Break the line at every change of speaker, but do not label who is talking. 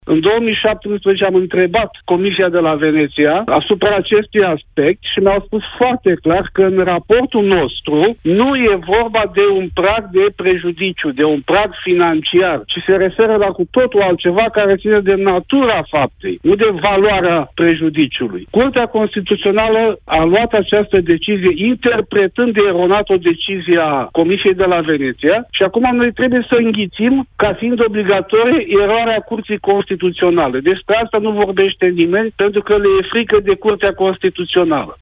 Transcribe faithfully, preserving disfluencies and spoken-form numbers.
În două mii șaptesprezece am întrebat Comisia de la Veneția asupra acestui aspect și mi-au spus foarte clar că în raportul nostru nu e vorba de un prag de prejudiciu, de un prag financiar, ci se referă la cu totul altceva care ține de natura faptei, nu de valoarea prejudiciului. Curtea Constituțională a luat această decizie interpretând eronat o decizie a Comisiei de la Veneția și acum noi trebuie să înghițim ca fiind obligatorie eroarea Curții Constituționale. Despre asta nu vorbește nimeni pentru că le e frică de Curtea Constituțională.